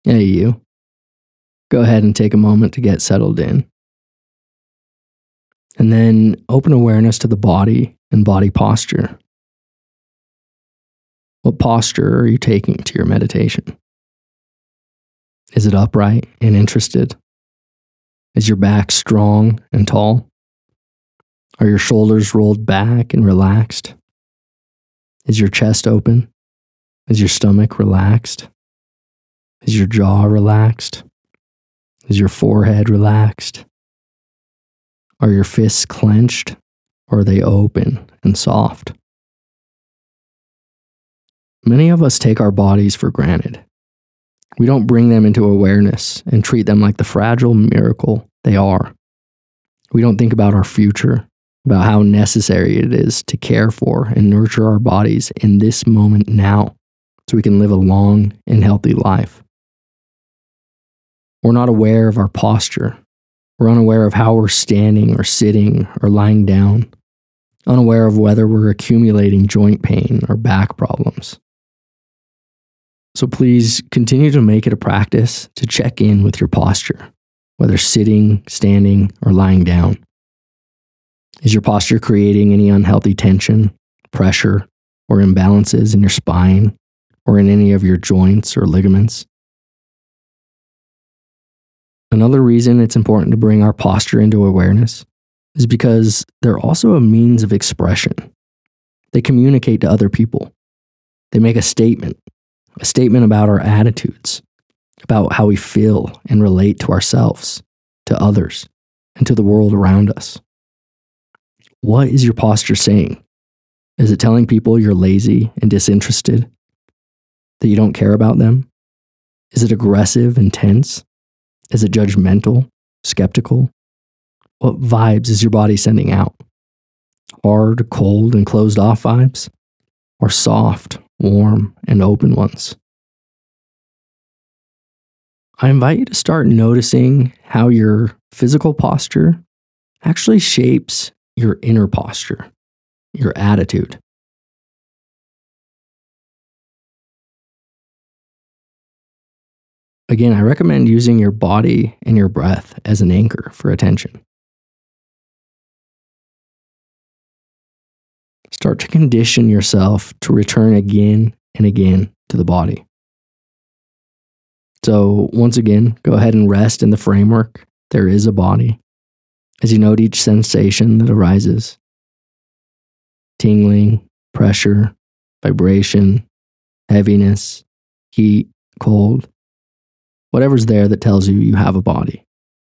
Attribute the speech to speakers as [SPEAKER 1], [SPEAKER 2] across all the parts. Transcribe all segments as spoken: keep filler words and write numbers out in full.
[SPEAKER 1] Hey, you. Go ahead and take a moment to get settled in. And then open awareness to the body and body posture. What posture are you taking to your meditation? Is it upright and interested? Is your back strong and tall? Are your shoulders rolled back and relaxed? Is your chest open? Is your stomach relaxed? Is your jaw relaxed? Is your forehead relaxed? Are your fists clenched, or are they open and soft? Many of us take our bodies for granted. We don't bring them into awareness and treat them like the fragile miracle they are. We don't think about our future, about how necessary it is to care for and nurture our bodies in this moment now so we can live a long and healthy life. We're not aware of our posture. We're unaware of how we're standing or sitting or lying down, unaware of whether we're accumulating joint pain or back problems. So please continue to make it a practice to check in with your posture, whether sitting, standing, or lying down. Is your posture creating any unhealthy tension, pressure, or imbalances in your spine or in any of your joints or ligaments? Another reason it's important to bring our posture into awareness is because they're also a means of expression. They communicate to other people. They make a statement, a statement about our attitudes, about how we feel and relate to ourselves, to others, and to the world around us. What is your posture saying? Is it telling people you're lazy and disinterested? That you don't care about them? Is it aggressive and tense? Is it judgmental, skeptical? What vibes is your body sending out? Hard, cold, and closed off vibes? Or soft, warm, and open ones? I invite you to start noticing how your physical posture actually shapes your inner posture, your attitude. Again, I recommend using your body and your breath as an anchor for attention. Start to condition yourself to return again and again to the body. So once again, go ahead and rest in the framework. There is a body. As you note each sensation that arises, tingling, pressure, vibration, heaviness, heat, cold, whatever's there that tells you you have a body.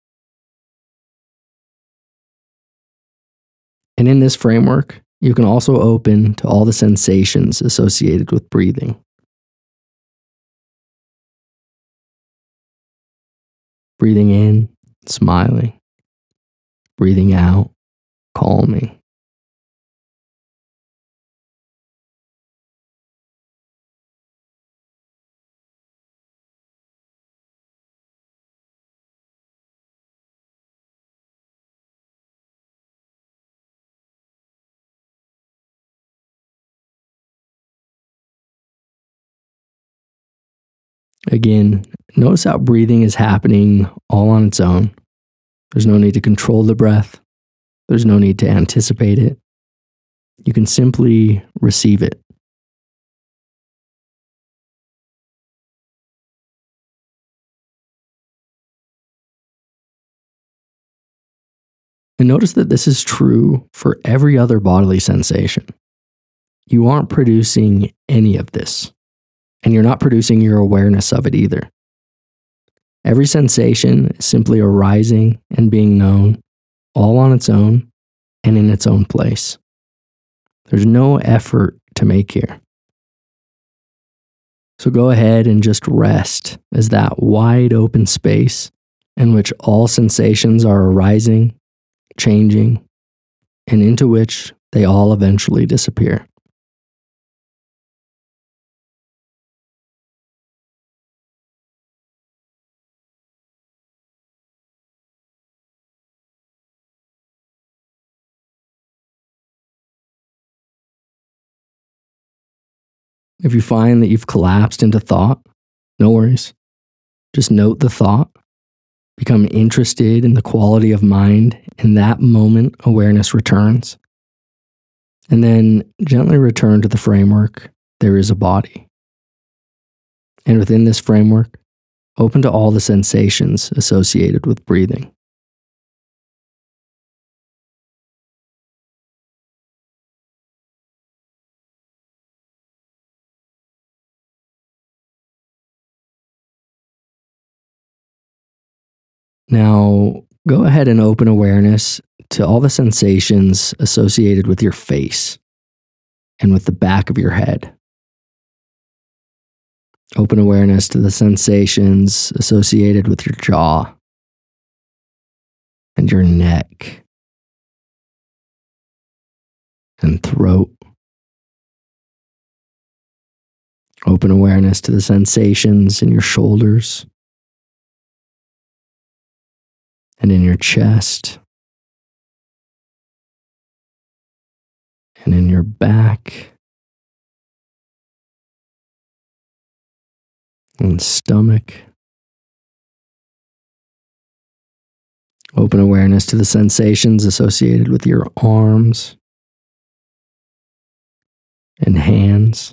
[SPEAKER 1] And in this framework, you can also open to all the sensations associated with breathing. Breathing in, smiling. Breathing out, calming. Again, notice how breathing is happening all on its own. There's no need to control the breath. There's no need to anticipate it. You can simply receive it. And notice that this is true for every other bodily sensation. You aren't producing any of this, and you're not producing your awareness of it either. Every sensation is simply arising and being known, all on its own and in its own place. There's no effort to make here. So go ahead and just rest as that wide open space in which all sensations are arising, changing, and into which they all eventually disappear. If you find that you've collapsed into thought, no worries. Just note the thought, become interested in the quality of mind. In that moment, awareness returns. And then gently return to the framework. There is a body. And within this framework, open to all the sensations associated with breathing. Now, go ahead and open awareness to all the sensations associated with your face and with the back of your head. Open awareness to the sensations associated with your jaw and your neck and throat. Open awareness to the sensations in your shoulders and in your chest and in your back and stomach. Open awareness to the sensations associated with your arms and hands.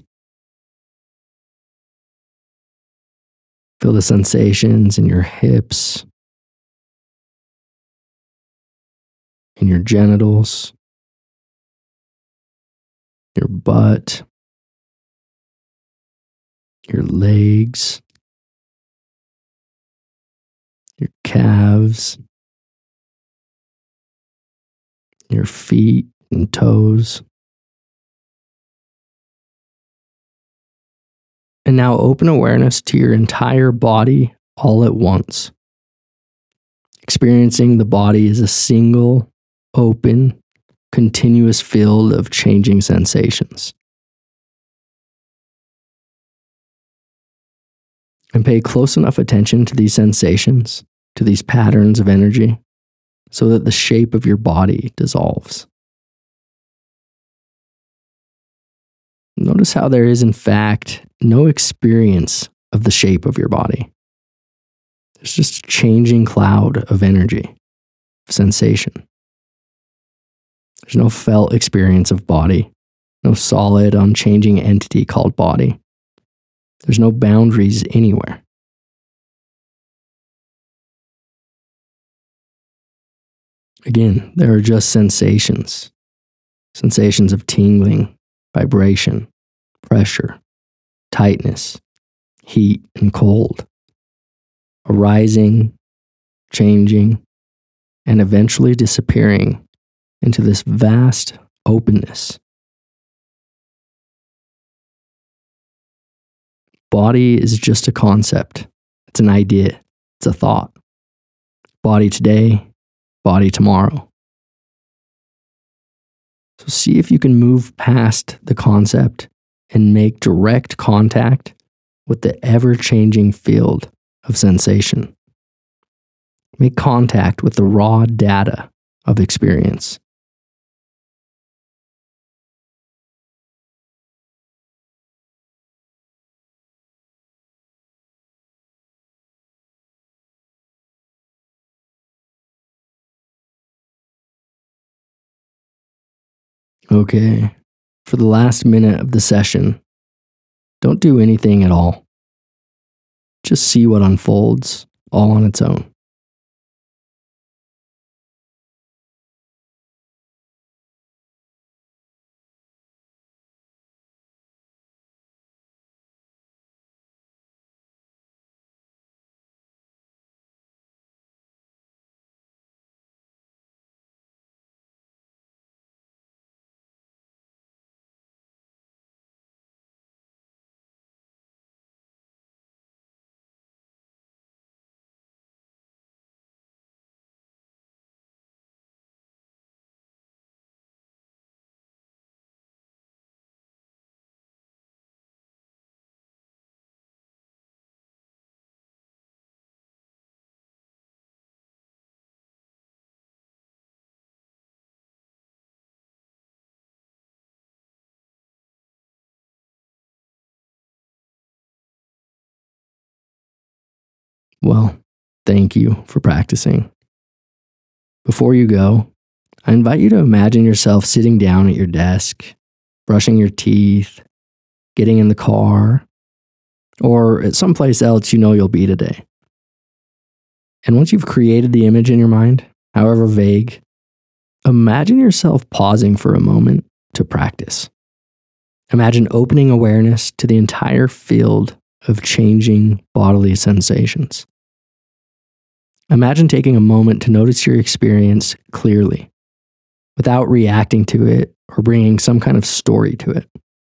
[SPEAKER 1] Feel the sensations in your hips, in your genitals, your butt, your legs, your calves, your feet and toes. And now open awareness to your entire body all at once, experiencing the body as a single, open, continuous field of changing sensations. And pay close enough attention to these sensations, to these patterns of energy, so that the shape of your body dissolves. Notice how there is, in fact, no experience of the shape of your body. There's just a changing cloud of energy, of sensation. There's no felt experience of body, no solid, unchanging entity called body. There's no boundaries anywhere. Again, there are just sensations. Sensations of tingling, vibration, pressure, tightness, heat and cold, arising, changing, and eventually disappearing into this vast openness. Body is just a concept. It's an idea. It's a thought. Body today, body tomorrow. So see if you can move past the concept and make direct contact with the ever-changing field of sensation. Make contact with the raw data of experience. Okay, for the last minute of the session, don't do anything at all. Just see what unfolds all on its own. Well, thank you for practicing. Before you go, I invite you to imagine yourself sitting down at your desk, brushing your teeth, getting in the car, or at someplace else you know you'll be today. And once you've created the image in your mind, however vague, imagine yourself pausing for a moment to practice. Imagine opening awareness to the entire field of changing bodily sensations. Imagine taking a moment to notice your experience clearly, without reacting to it or bringing some kind of story to it.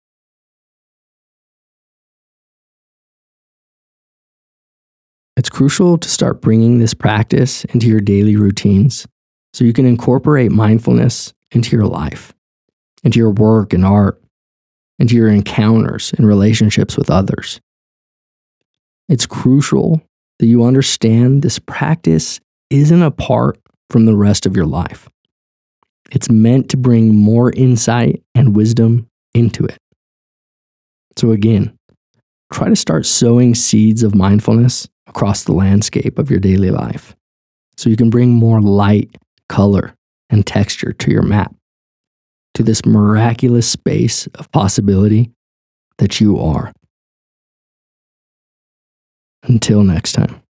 [SPEAKER 1] It's crucial to start bringing this practice into your daily routines so you can incorporate mindfulness into your life, into your work and art, into your encounters and relationships with others. It's crucial that you understand this practice isn't apart from the rest of your life. It's meant to bring more insight and wisdom into it. So again, try to start sowing seeds of mindfulness across the landscape of your daily life so you can bring more light, color, and texture to your map, to this miraculous space of possibility that you are. Until next time.